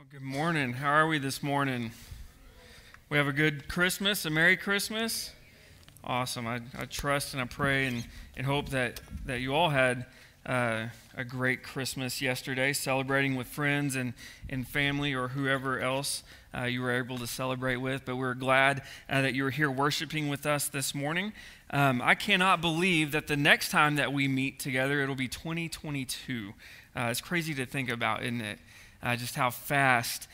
Good morning. How are we this morning? We have a good Christmas, a Merry Christmas. Awesome. I trust and I pray and hope that you all had a great Christmas yesterday, celebrating with friends and family or whoever else you were able to celebrate with. But we're glad that you were here worshiping with us this morning. I cannot believe that the next time that we meet together, it'll be 2022. It's crazy to think about, isn't it? Just how fast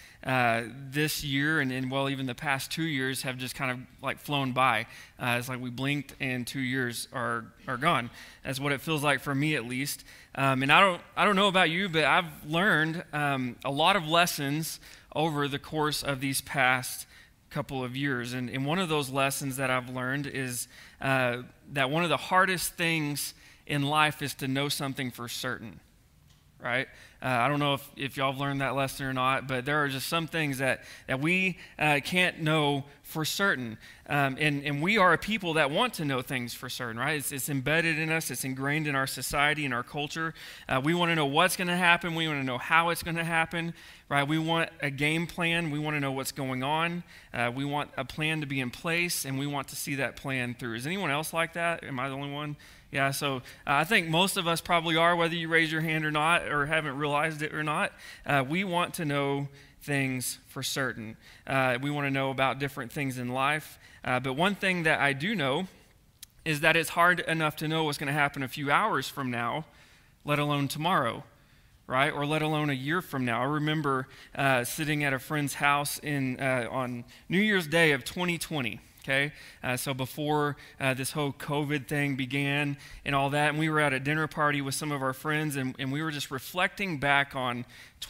this year and well, even the past 2 years have just kind of like flown by. It's like we blinked and 2 years are gone. That's what it feels like for me, at least. And I don't know about you, but I've learned a lot of lessons over the course of these past couple of years. And one of those lessons that I've learned is that one of the hardest things in life is to know something for certain. Right? I don't know if y'all have learned that lesson or not, but there are just some things that we can't know for certain. And we are a people that want to know things for certain, right? It's embedded in us. It's ingrained in our society and our culture. We want to know what's going to happen. We want to know how it's going to happen, right? We want a game plan. We want to know what's going on. We want a plan to be in place, and we want to see that plan through. Is anyone else like that? Am I the only one? Yeah, so I think most of us probably are, whether you raise your hand or not, or haven't realized it or not. We want to know things for certain. We want to know about different things in life. But one thing that I do know is that it's hard enough to know what's going to happen a few hours from now, let alone tomorrow, right? Or let alone a year from now. I remember sitting at a friend's house on New Year's Day of 2020. Okay, so before this whole COVID thing began and all that, and we were at a dinner party with some of our friends, and we were just reflecting back on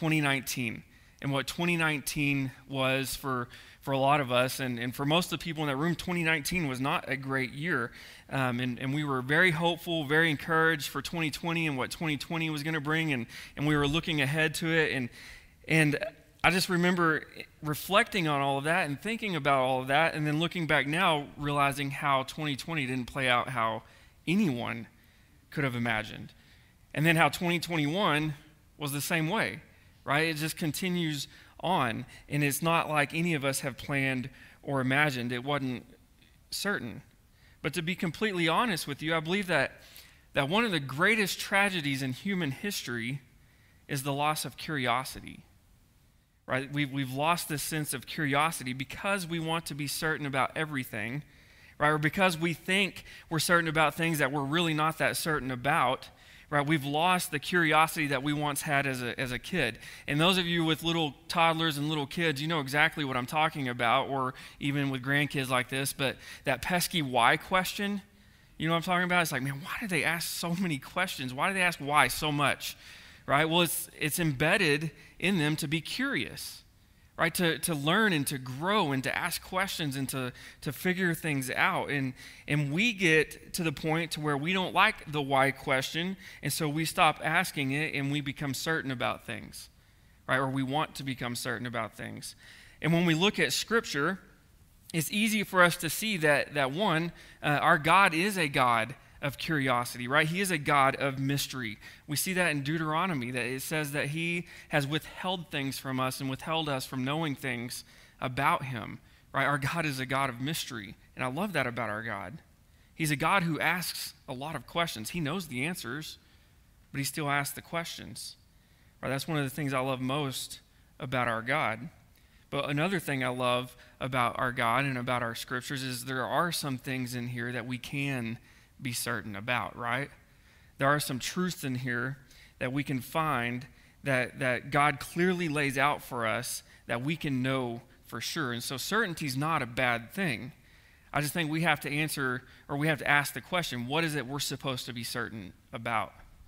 2019 and what 2019 was for a lot of us, and for most of the people in that room, 2019 was not a great year, and we were very hopeful, very encouraged for 2020 and what 2020 was going to bring, and we were looking ahead to it, and I just remember reflecting on all of that and thinking about all of that, and then looking back now, realizing how 2020 didn't play out how anyone could have imagined. And then how 2021 was the same way, right? It just continues on, and it's not like any of us have planned or imagined. It wasn't certain. But to be completely honest with you, I believe that one of the greatest tragedies in human history is the loss of curiosity. Right? We've lost this sense of curiosity because we want to be certain about everything, right? Or because we think we're certain about things that we're really not that certain about, right? We've lost the curiosity that we once had as a kid. And those of you with little toddlers and little kids, you know exactly what I'm talking about, or even with grandkids like this, but that pesky why question, you know what I'm talking about? It's like, man, why do they ask so many questions? Why do they ask why so much? Right? Well, it's embedded in them to be curious, right? To learn and to grow and to ask questions and to figure things out. And we get to the point to where we don't like the why question, and so we stop asking it and we become certain about things, right? Or we want to become certain about things. And when we look at Scripture, it's easy for us to see that one, our God is a God of curiosity, right? He is a God of mystery. We see that in Deuteronomy, that it says that he has withheld things from us and withheld us from knowing things about him, right? Our God is a God of mystery, and I love that about our God. He's a God who asks a lot of questions. He knows the answers, but he still asks the questions, right? That's one of the things I love most about our God. But another thing I love about our God and about our scriptures is there are some things in here that we can be certain about, right? There are some truths in here that we can find that God clearly lays out for us that we can know for sure. And so certainty is not a bad thing. I just think we have to answer, or we have to ask the question, what is it we're supposed to be certain about?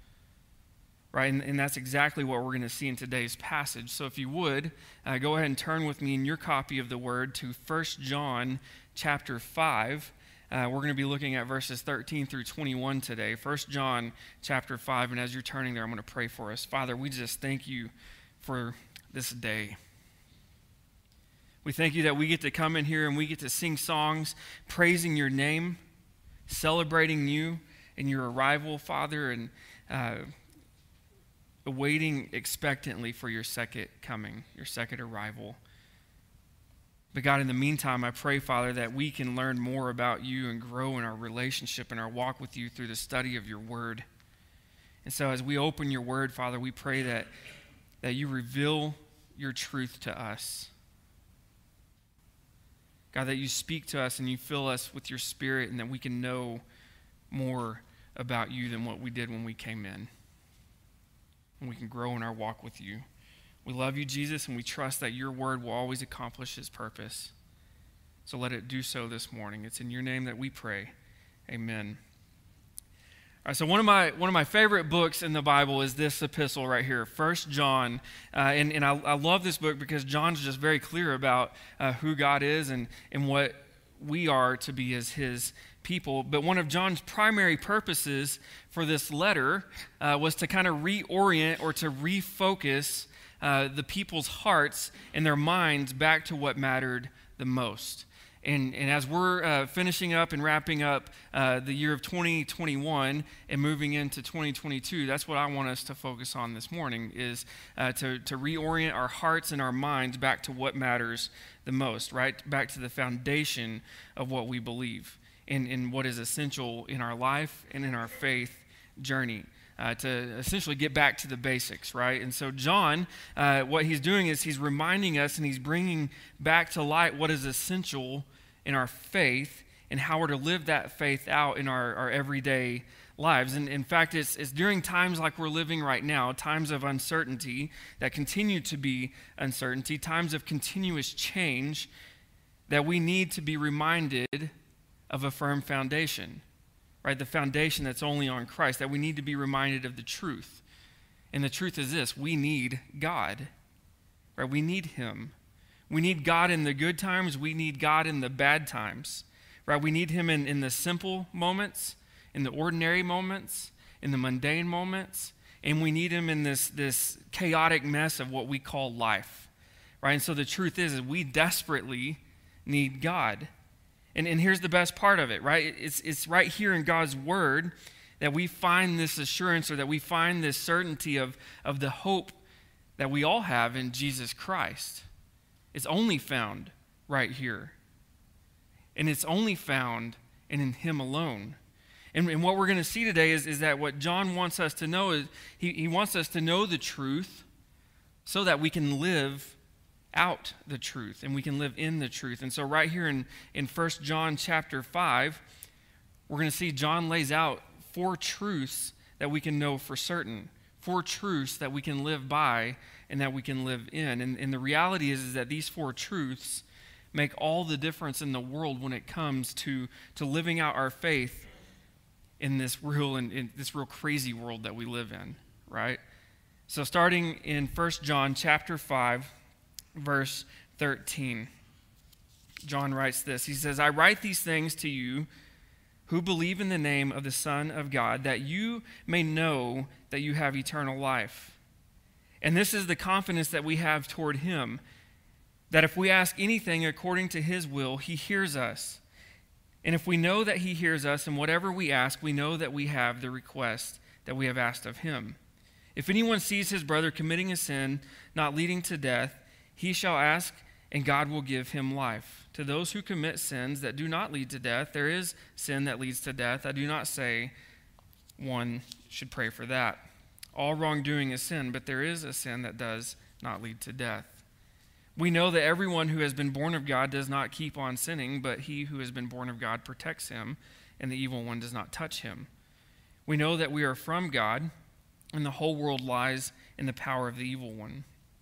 Right? And that's exactly what we're going to see in today's passage. So if you would, go ahead and turn with me in your copy of the Word to 1 John chapter 5. We're going to be looking at verses 13 through 21 today. 1 John chapter 5, and as you're turning there, I'm going to pray for us. Father, we just thank you for this day. We thank you that we get to come in here and we get to sing songs praising your name, celebrating you and your arrival, Father, and waiting expectantly for your second coming, your second arrival. But God, in the meantime, I pray, Father, that we can learn more about you and grow in our relationship and our walk with you through the study of your word. And so as we open your word, Father, we pray that you reveal your truth to us. God, that you speak to us and you fill us with your spirit and that we can know more about you than what we did when we came in. And we can grow in our walk with you. We love you, Jesus, and we trust that your word will always accomplish its purpose. So let it do so this morning. It's in your name that we pray. Amen. All right, so one of my favorite books in the Bible is this epistle right here, 1 John. And I love this book because John's just very clear about who God is and what we are to be as his people. But one of John's primary purposes for this letter was to kind of reorient or to refocus the people's hearts and their minds back to what mattered the most. And as we're finishing up and wrapping up the year of 2021 and moving into 2022, that's what I want us to focus on this morning, is to reorient our hearts and our minds back to what matters the most, right? Back to the foundation of what we believe and what is essential in our life and in our faith journey. To essentially get back to the basics, right? And so John, what he's doing is he's reminding us and he's bringing back to light what is essential in our faith and how we're to live that faith out in our everyday lives. And in fact, it's during times like we're living right now, times of uncertainty that continue to be uncertainty, times of continuous change, that we need to be reminded of a firm foundation. Right, the foundation that's only on Christ, that we need to be reminded of the truth. And the truth is this: we need God. Right? We need him. We need God in the good times. We need God in the bad times. Right? We need him in the simple moments, in the ordinary moments, in the mundane moments, and we need him in this chaotic mess of what we call life. Right? And so the truth is we desperately need God. And here's the best part of it, right? It's right here in God's word that we find this assurance, or that we find this certainty of the hope that we all have in Jesus Christ. It's only found right here. And it's only found in him alone. And what we're going to see today is that what John wants us to know is he wants us to know the truth so that we can live out the truth and we can live in the truth. And so right here in 1 John chapter 5, we're going to see John lays out 4 truths that we can know for certain, 4 truths that we can live by and that we can live in. And the reality is that these 4 truths make all the difference in the world when it comes to living out our faith in this real crazy world that we live in, right? So starting in 1 John chapter 5, verse 13, John writes this. He says, "I write these things to you who believe in the name of the Son of God, that you may know that you have eternal life. And this is the confidence that we have toward him, that if we ask anything according to his will, he hears us. And if we know that he hears us, and whatever we ask, we know that we have the request that we have asked of him. If anyone sees his brother committing a sin not leading to death, he shall ask, and God will give him life. To those who commit sins that do not lead to death, there is sin that leads to death. I do not say one should pray for that. All wrongdoing is sin, but there is a sin that does not lead to death. We know that everyone who has been born of God does not keep on sinning, but he who has been born of God protects him, and the evil one does not touch him. We know that we are from God, and the whole world lies in the power of the evil one.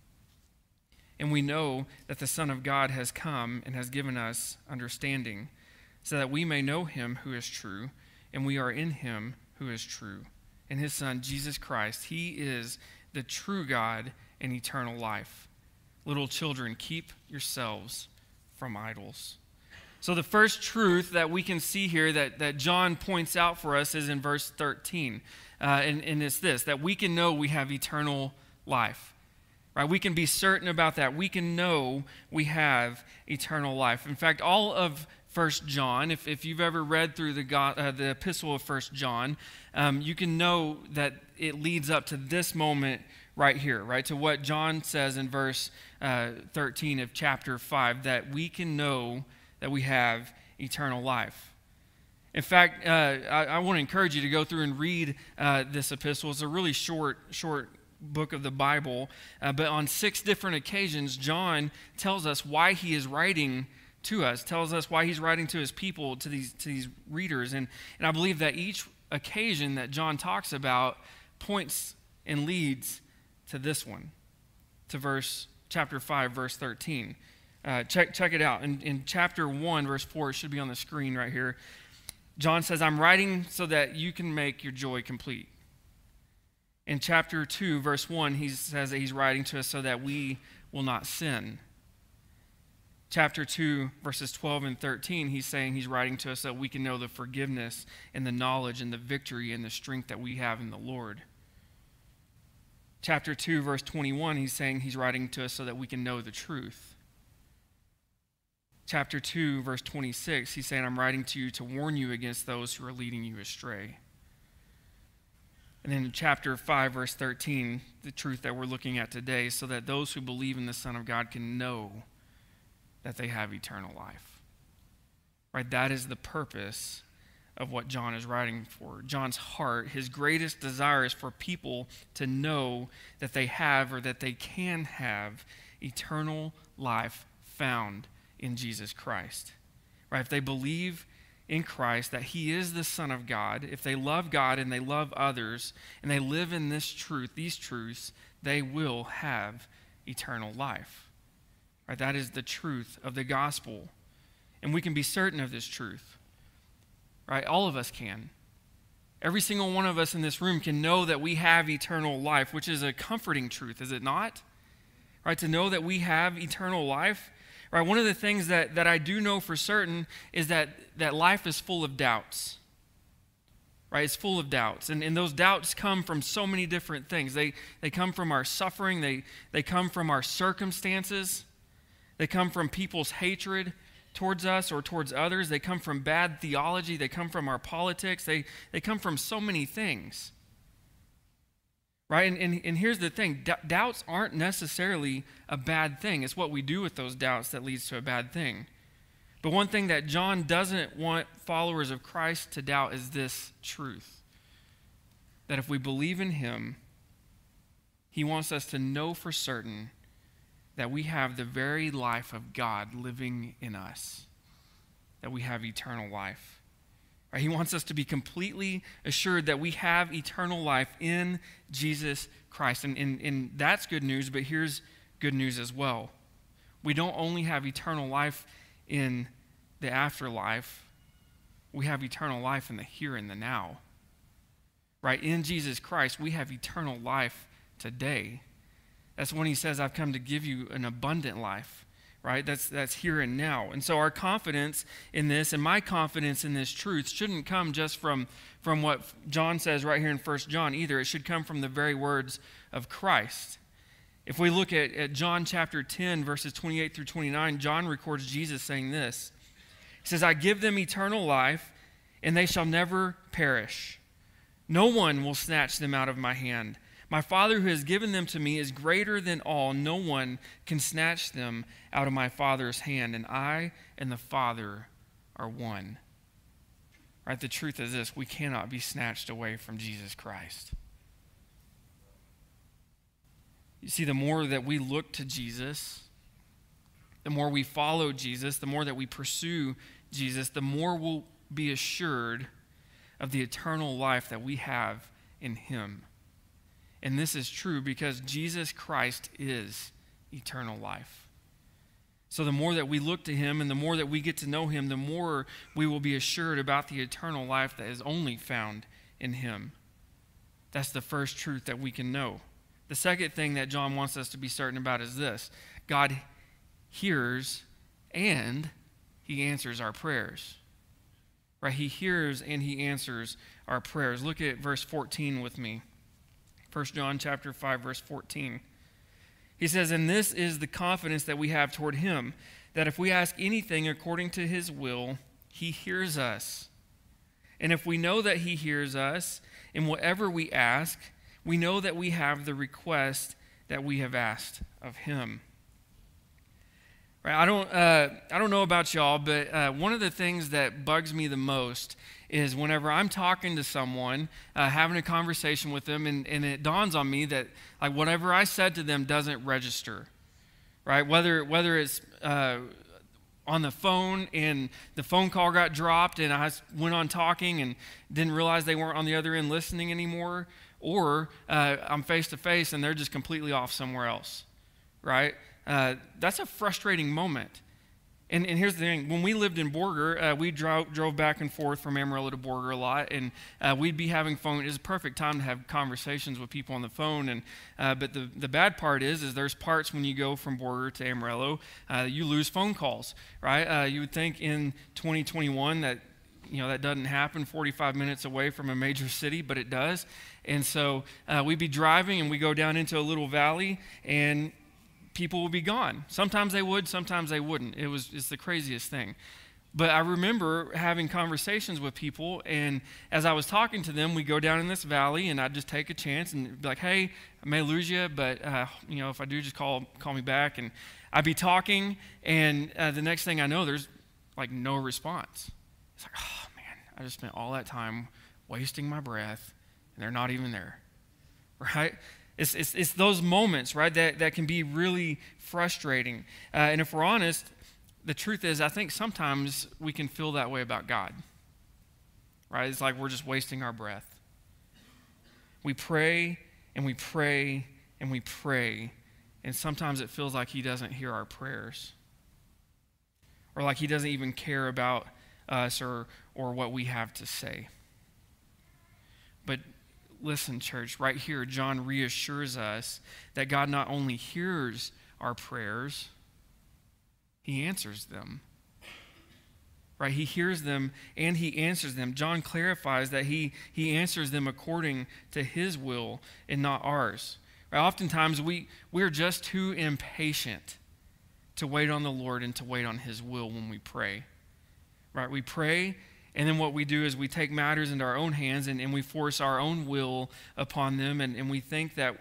And we know that the Son of God has come and has given us understanding, so that we may know him who is true, and we are in him who is true. In his Son, Jesus Christ, he is the true God and eternal life. Little children, keep yourselves from idols." So the first truth that we can see here that John points out for us is in verse 13. And it's this, that we can know we have eternal life. Right? We can be certain about that. We can know we have eternal life. In fact, all of 1 John, if you've ever read through the epistle of 1 John, you can know that it leads up to this moment right here, right? To what John says in verse 13 of chapter 5, that we can know that we have eternal life. In fact, I want to encourage you to go through and read this epistle. It's a really short book of the Bible, but on 6 different occasions, John tells us why he is writing to us, tells us why he's writing to his people, to these readers. And I believe that each occasion that John talks about points and leads to this one, to chapter 5, verse 13. Check it out. In chapter 1, verse 4, it should be on the screen right here. John says, I'm writing so that you can make your joy complete. In chapter 2, verse 1, he says that he's writing to us so that we will not sin. Chapter 2, verses 12 and 13, he's saying he's writing to us so that we can know the forgiveness and the knowledge and the victory and the strength that we have in the Lord. Chapter 2, verse 21, he's saying he's writing to us so that we can know the truth. Chapter 2, verse 26, he's saying, I'm writing to you to warn you against those who are leading you astray. And then in chapter 5, verse 13, the truth that we're looking at today, so that those who believe in the Son of God can know that they have eternal life. Right? That is the purpose of what John is writing for. John's heart, his greatest desire is for people to know that they have or that they can have eternal life found in Jesus Christ. Right? If they believe in Christ that he is the Son of God, if they love God and they love others and they live in this truth, these truths, they will have eternal life. Right? That is the truth of the gospel. And we can be certain of this truth. Right? All of us can. Every single one of us in this room can know that we have eternal life, which is a comforting truth, is it not? Right? To know that we have eternal life. Right? One of the things that I do know for certain is that life is full of doubts. Right? It's full of doubts. And those doubts come from so many different things. They come from our suffering. They come from our circumstances. They come from people's hatred towards us or towards others. They come from bad theology. They come from our politics. They come from so many things. Right? And here's the thing. Doubts aren't necessarily a bad thing. It's what we do with those doubts that leads to a bad thing. But one thing that John doesn't want followers of Christ to doubt is this truth. That if we believe in him, he wants us to know for certain that we have the very life of God living in us, that we have eternal life. Right? He wants us to be completely assured that we have eternal life in Jesus Christ. And that's good news, but here's good news as well. We don't only have eternal life in the afterlife, we have eternal life in the here and the now. Right? In Jesus Christ, we have eternal life today. That's when he says, I've come to give you an abundant life, right? That's here and now. And so our confidence in this and my confidence in this truth shouldn't come just from what John says right here in 1 John either. It should come from the very words of Christ. If we look at John chapter 10, verses 28 through 29, John records Jesus saying this. He says, I give them eternal life, and they shall never perish. No one will snatch them out of my hand. My Father who has given them to me is greater than all. No one can snatch them out of my Father's hand, and I and the Father are one. Right? The truth is this, we cannot be snatched away from Jesus Christ. You see, the more that we look to Jesus, the more we follow Jesus, the more that we pursue Jesus, the more we'll be assured of the eternal life that we have in him. And this is true because Jesus Christ is eternal life. So the more that we look to him and the more that we get to know him, the more we will be assured about the eternal life that is only found in him. That's the first truth that we can know. The second thing that John wants us to be certain about is this. God hears and he answers our prayers. Right? He hears and he answers our prayers. Look at verse 14 with me. 1 John chapter 5, verse 14. He says, and this is the confidence that we have toward him, that if we ask anything according to his will, he hears us. And if we know that he hears us in whatever we ask, we know that we have the request that we have asked of him. Right? I don't know about y'all, but one of the things that bugs me the most is whenever I'm talking to someone, having a conversation with them, and it dawns on me that like whatever I said to them doesn't register, right? Whether it's on the phone and the phone call got dropped and I went on talking and didn't realize they weren't on the other end listening anymore, or I'm face to face and they're just completely off somewhere else, right? That's a frustrating moment. And here's the thing, when we lived in Borger, we drove back and forth from Amarillo to Borger a lot, and we'd be having phone. It was a perfect time to have conversations with people on the phone. And but the bad part is there's parts when you go from Borger to Amarillo, you lose phone calls, right? You would think in 2021 that that doesn't happen 45 minutes away from a major city, but it does. And so we'd be driving and we go down into a little valley, and people will be gone. Sometimes they would, sometimes they wouldn't. It's the craziest thing. But I remember having conversations with people, and as I was talking to them, we go down in this valley, and I'd just take a chance and be like, hey, I may lose you, but if I do, just call me back. And I'd be talking, and the next thing I know, there's like no response. It's like, oh man, I just spent all that time wasting my breath, and they're not even there, right? It's those moments, right, that can be really frustrating. And if we're honest, the truth is, I think sometimes we can feel that way about God, right? It's like we're just wasting our breath. We pray, and we pray, and we pray, and sometimes it feels like he doesn't hear our prayers, or like he doesn't even care about us or what we have to say. But listen, church, right here, John reassures us that God not only hears our prayers, he answers them. Right? He hears them and he answers them. John clarifies that he answers them according to his will and not ours. Right? Oftentimes, we're just too impatient to wait on the Lord and to wait on his will when we pray. Right? We pray, and then what we do is we take matters into our own hands and we force our own will upon them, and we think that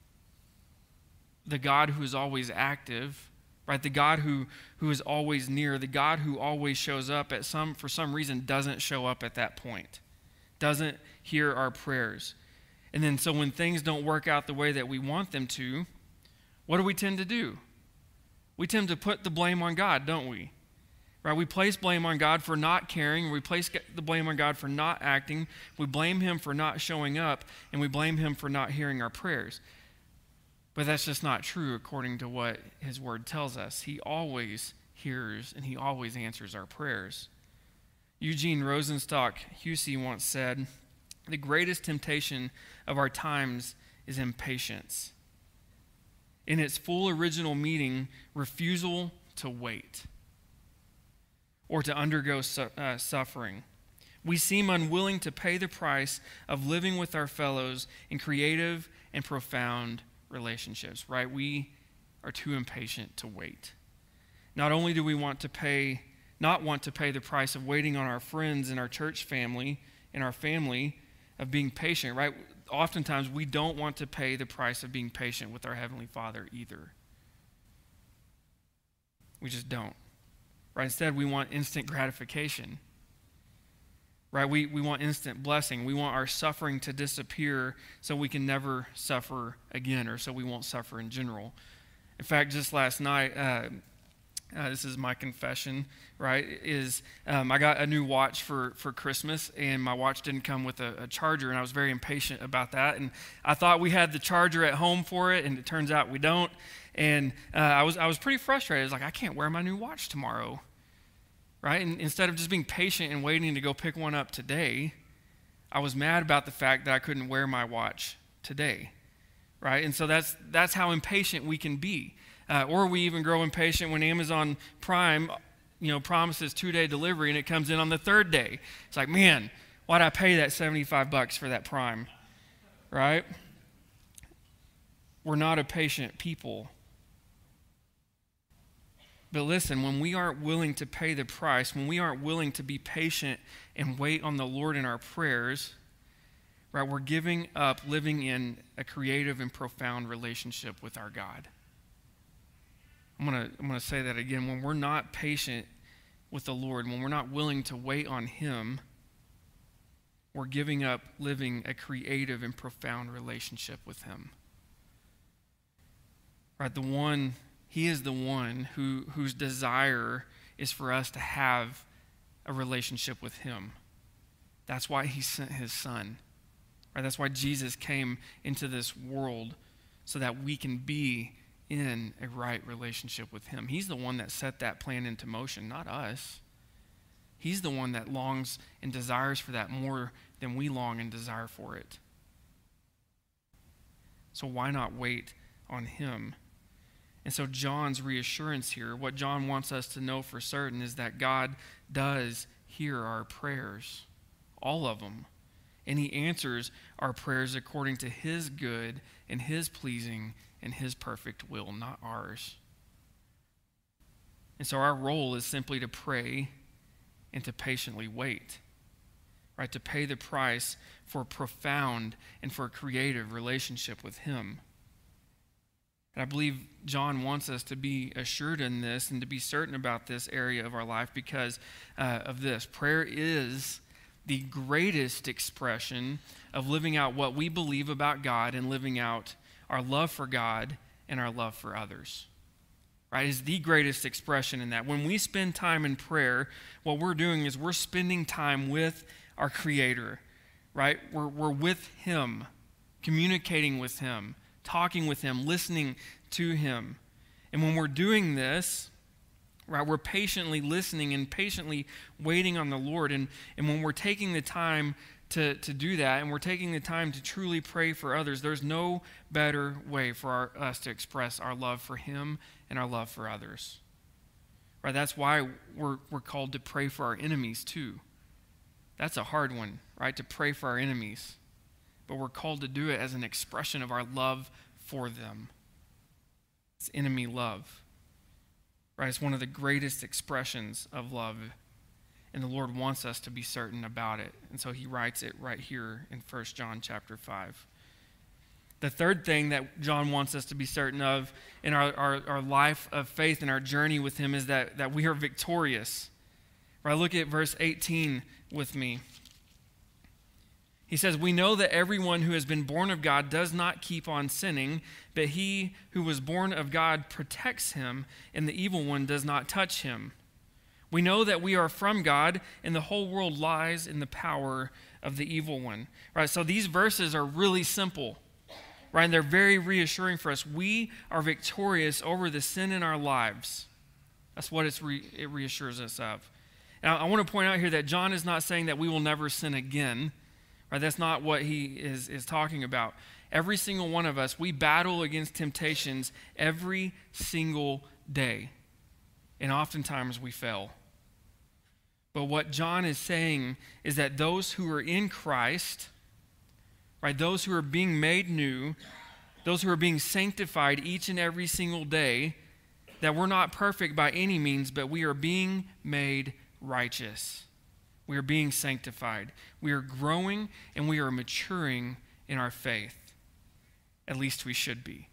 the God who is always active, right, the God who is always near, the God who always shows up for some reason doesn't show up at that point, doesn't hear our prayers. And then so when things don't work out the way that we want them to, what do we tend to do? We tend to put the blame on God, don't we? Right, we place blame on God for not caring. We place the blame on God for not acting. We blame him for not showing up, and we blame him for not hearing our prayers. But that's just not true according to what his word tells us. He always hears and he always answers our prayers. Eugene Rosenstock Hussey once said, "The greatest temptation of our times is impatience. In its full original meaning, refusal to wait or to undergo suffering. We seem unwilling to pay the price of living with our fellows in creative and profound relationships," right? We are too impatient to wait. Not only do we not want to pay the price of waiting on our friends and our church family and our family of being patient, right? Oftentimes we don't want to pay the price of being patient with our Heavenly Father either. We just don't. Right? Instead, we want instant gratification. Right? We want instant blessing. We want our suffering to disappear so we can never suffer again, or so we won't suffer in general. In fact, just last night, this is my confession, right, I got a new watch for Christmas, and my watch didn't come with a charger, and I was very impatient about that. And I thought we had the charger at home for it, and it turns out we don't. And I was pretty frustrated. I was like, I can't wear my new watch tomorrow. Right? And instead of just being patient and waiting to go pick one up today, I was mad about the fact that I couldn't wear my watch today. Right? And so that's how impatient we can be. Or we even grow impatient when Amazon Prime, promises 2-day delivery and it comes in on the 3rd day. It's like, man, why'd I pay that $75 for that Prime? Right? We're not a patient people. But listen, when we aren't willing to pay the price, when we aren't willing to be patient and wait on the Lord in our prayers, right, we're giving up living in a creative and profound relationship with our God. I'm gonna say that again. When we're not patient with the Lord, when we're not willing to wait on Him, we're giving up living a creative and profound relationship with Him. Right, He is the one whose desire is for us to have a relationship with Him. That's why He sent His Son. Right? That's why Jesus came into this world, so that we can be in a right relationship with Him. He's the one that set that plan into motion, not us. He's the one that longs and desires for that more than we long and desire for it. So why not wait on Him? And so John's reassurance here, what John wants us to know for certain, is that God does hear our prayers, all of them. And He answers our prayers according to His good and His pleasing and His perfect will, not ours. And so our role is simply to pray and to patiently wait, right? To pay the price for a profound and for a creative relationship with Him. And I believe John wants us to be assured in this and to be certain about this area of our life because of this. Prayer is the greatest expression of living out what we believe about God and living out our love for God and our love for others. Right? Is the greatest expression in that. When we spend time in prayer, what we're doing is we're spending time with our Creator. Right? We're with Him, communicating with Him, talking with Him, listening to Him. And when we're doing this, right, we're patiently listening and patiently waiting on the Lord. And when we're taking the time to do that, and we're taking the time to truly pray for others, there's no better way for us to express our love for Him and our love for others. Right? That's why we're called to pray for our enemies too. That's a hard one, right? To pray for our enemies. But we're called to do it as an expression of our love for them. It's enemy love. Right? It's one of the greatest expressions of love. And the Lord wants us to be certain about it. And so He writes it right here in 1 John chapter 5. The third thing that John wants us to be certain of in our life of faith and our journey with Him is that we are victorious. Right? Look at verse 18 with me. He says, "We know that everyone who has been born of God does not keep on sinning, but he who was born of God protects him, and the evil one does not touch him. We know that we are from God, and the whole world lies in the power of the evil one." Right? So these verses are really simple. Right? And they're very reassuring for us. We are victorious over the sin in our lives. That's what it reassures us of. And I want to point out here that John is not saying that we will never sin again. Right? That's not what he is talking about. Every single one of us, we battle against temptations every single day. And oftentimes we fail. But what John is saying is that those who are in Christ, right, those who are being made new, those who are being sanctified each and every single day, that we're not perfect by any means, but we are being made righteous. We are being sanctified. We are growing and we are maturing in our faith. At least we should be.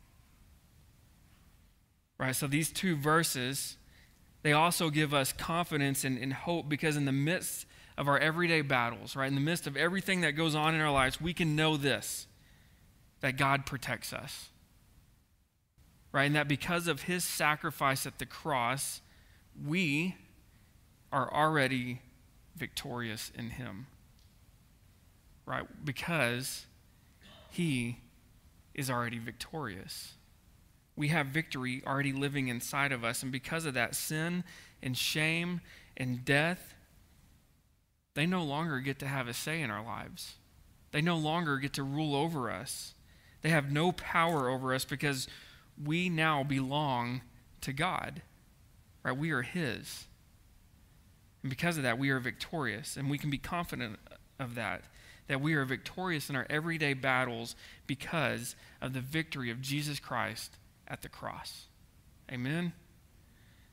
Right? So these two verses, they also give us confidence and hope, because in the midst of our everyday battles, right, in the midst of everything that goes on in our lives, we can know this, that God protects us. Right? And that because of His sacrifice at the cross, we are already victorious in Him. Right? Because He is already victorious. We have victory already living inside of us, and because of that, sin and shame and death, they no longer get to have a say in our lives. They no longer get to rule over us. They have no power over us because we now belong to God. Right? We are His. And because of that, we are victorious, and we can be confident of that we are victorious in our everyday battles because of the victory of Jesus Christ at the cross. Amen?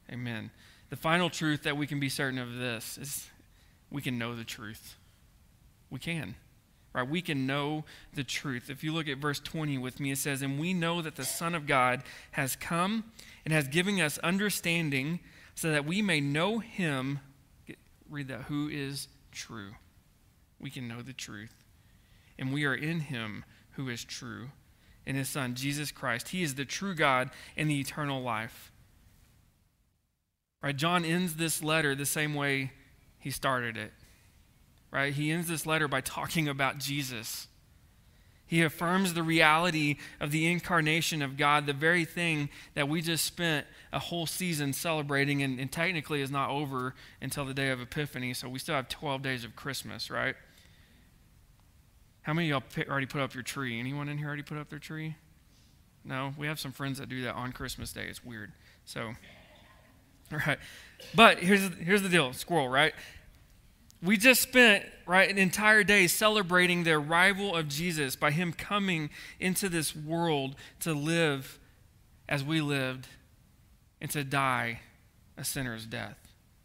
Amen. The final truth that we can be certain of this is we can know the truth. We can. Right? We can know the truth. If you look at verse 20 with me, it says, "And we know that the Son of God has come and has given us understanding so that we may know him," read that, "who is true." We can know the truth. And we are in him who is true, in his Son, Jesus Christ. He is the true God and the eternal life. Right? John ends this letter the same way he started it. Right? He ends this letter by talking about Jesus. He affirms the reality of the incarnation of God, the very thing that we just spent a whole season celebrating and technically is not over until the day of Epiphany, so we still have 12 days of Christmas, right? How many of y'all already put up your tree? Anyone in here already put up their tree? No? We have some friends that do that on Christmas Day. It's weird. So, all right. But here's the deal, squirrel, right? We just spent, right, an entire day celebrating the arrival of Jesus by him coming into this world to live as we lived and to die a sinner's death.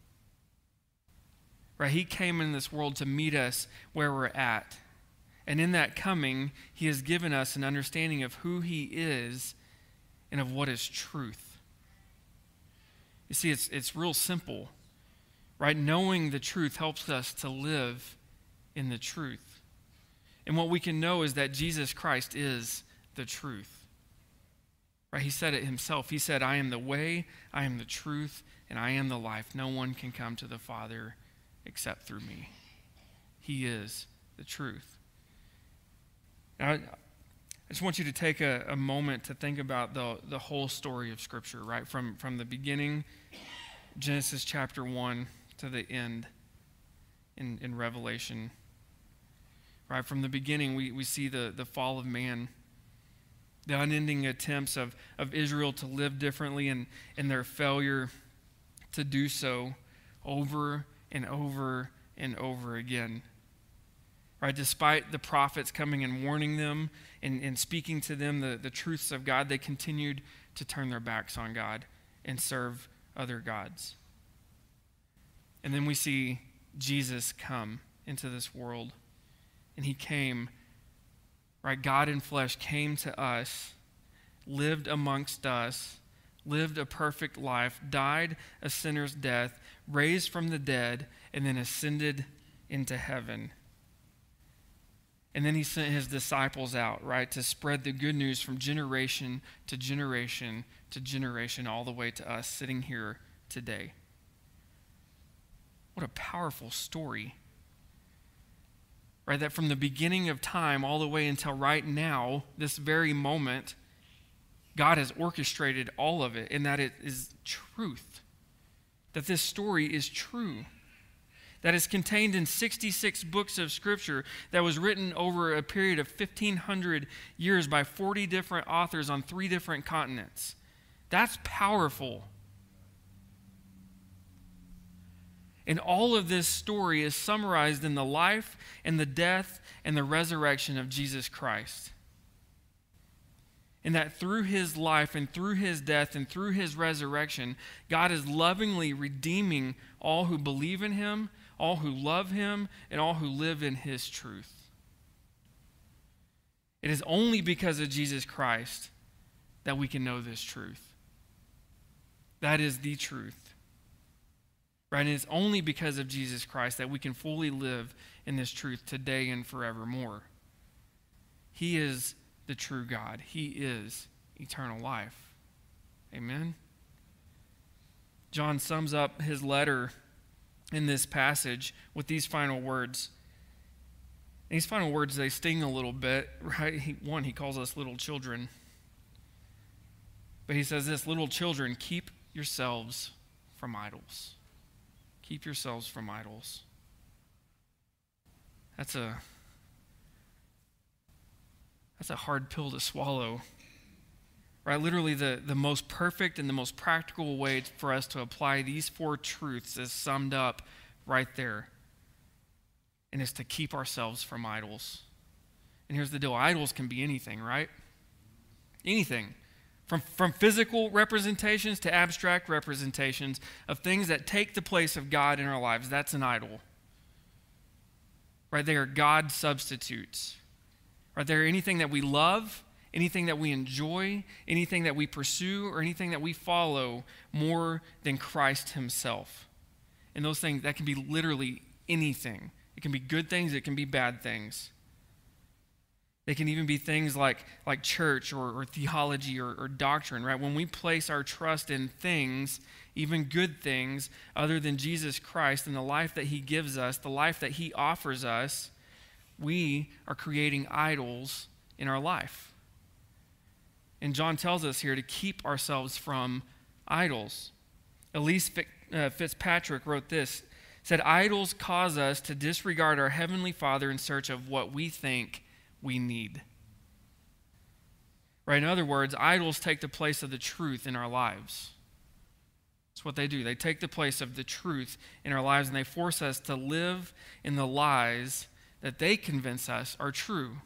Right? He came in this world to meet us where we're at. And in that coming, he has given us an understanding of who he is and of what is truth. You see, it's real simple. Right? Knowing the truth helps us to live in the truth. And what we can know is that Jesus Christ is the truth. Right? He said it himself. He said, "I am the way, I am the truth, and I am the life. No one can come to the Father except through me." He is the truth. Now, I just want you to take a moment to think about the whole story of Scripture, right? From the beginning, Genesis chapter 1, to the end in Revelation. Right, from the beginning, we see the fall of man, the unending attempts of Israel to live differently and their failure to do so over and over and over again. Right, despite the prophets coming and warning them and speaking to them the truths of God, they continued to turn their backs on God and serve other gods. And then we see Jesus come into this world. And he came, right? God in flesh came to us, lived amongst us, lived a perfect life, died a sinner's death, raised from the dead, and then ascended into heaven. And then he sent his disciples out, right, to spread the good news from generation to generation to generation, all the way to us sitting here today. What a powerful story. Right, that from the beginning of time all the way until right now, this very moment, God has orchestrated all of it, and that it is truth. That this story is true. That is contained in 66 books of Scripture that was written over a period of 1,500 years by 40 different authors on 3 different continents. That's powerful. And all of this story is summarized in the life and the death and the resurrection of Jesus Christ. And that through his life and through his death and through his resurrection, God is lovingly redeeming all who believe in him, all who love him, and all who live in his truth. It is only because of Jesus Christ that we can know this truth. That is the truth. Right? And it's only because of Jesus Christ that we can fully live in this truth today and forevermore. He is the true God. He is eternal life. Amen? John sums up his letter in this passage with these final words. And these final words, they sting a little bit, right? He calls us little children. But he says this, "Little children, keep yourselves from idols." Keep yourselves from idols. That's a hard pill to swallow. Right? Literally the most perfect and the most practical way for us to apply these 4 truths is summed up right there. And it's to keep ourselves from idols. And here's the deal. Idols can be anything, right? Anything. From physical representations to abstract representations of things that take the place of God in our lives. That's an idol. Right? They are God substitutes. Right? They are anything that we love, anything that we enjoy, anything that we pursue, or anything that we follow more than Christ himself. And those things, that can be literally anything. It can be good things, it can be bad things. They can even be things like church or theology or doctrine, right? When we place our trust in things, even good things, other than Jesus Christ and the life that he gives us, the life that he offers us, we are creating idols in our life. And John tells us here to keep ourselves from idols. Elyse Fitzpatrick wrote this, said, "Idols cause us to disregard our Heavenly Father in search of what we think we need." Right? In other words, idols take the place of the truth in our lives. That's what they do. They take the place of the truth in our lives, and they force us to live in the lies that they convince us are true.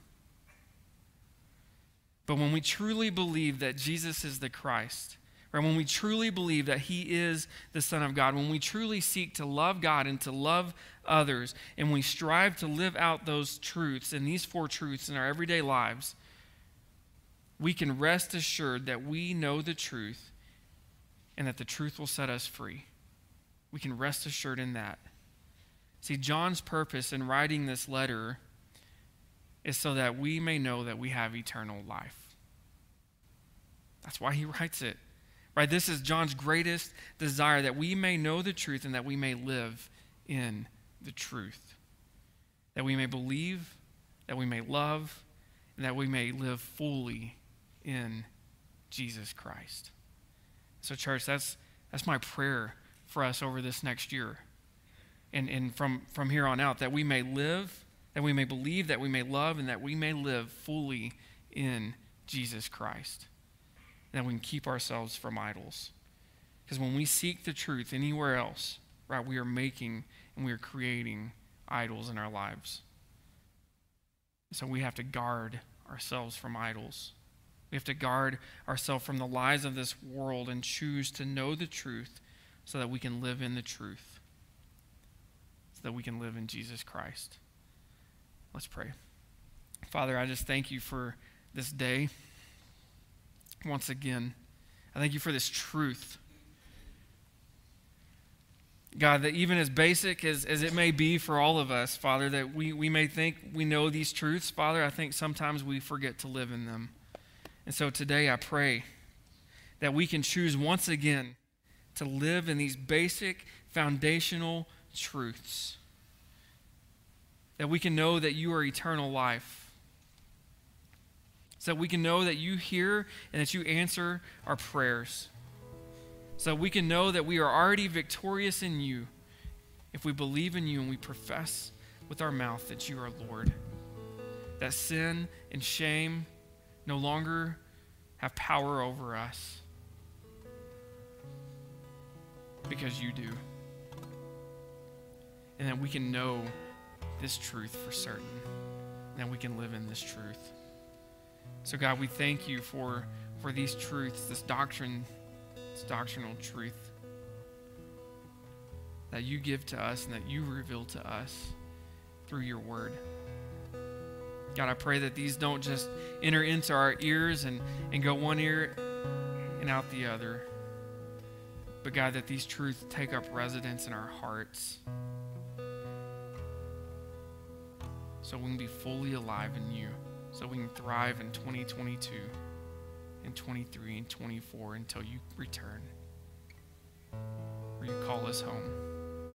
But when we truly believe that Jesus is the Christ, right, when we truly believe that he is the Son of God, when we truly seek to love God and to love others, and we strive to live out those truths and these four truths in our everyday lives, we can rest assured that we know the truth and that the truth will set us free. We can rest assured in that. See, John's purpose in writing this letter is so that we may know that we have eternal life. That's why he writes it. Right? This is John's greatest desire, that we may know the truth and that we may live in the truth. That we may believe, that we may love, and that we may live fully in Jesus Christ. So church, that's my prayer for us over this next year. And from here on out, that we may live, that we may believe, that we may love, and that we may live fully in Jesus Christ. And that we can keep ourselves from idols. Because when we seek the truth anywhere else, right, we are making and we are creating idols in our lives. So we have to guard ourselves from idols. We have to guard ourselves from the lies of this world and choose to know the truth so that we can live in the truth. So that we can live in Jesus Christ. Let's pray. Father, I just thank you for this day. Once again, I thank you for this truth. God, that even as basic as it may be for all of us, Father, that we may think we know these truths, Father, I think sometimes we forget to live in them. And so today I pray that we can choose once again to live in these basic foundational truths. That we can know that you are eternal life. So that we can know that you hear and that you answer our prayers. So that we can know that we are already victorious in you if we believe in you and we profess with our mouth that you are Lord. That sin and shame no longer have power over us because you do. And that we can know this truth for certain. And that we can live in this truth. So God, we thank you for these truths, this doctrine, this doctrinal truth that you give to us and that you reveal to us through your word. God, I pray that these don't just enter into our ears and go one ear and out the other. But God, that these truths take up residence in our hearts so we can be fully alive in you. So we can thrive in 2022 and 23 and 24 until you return or you call us home.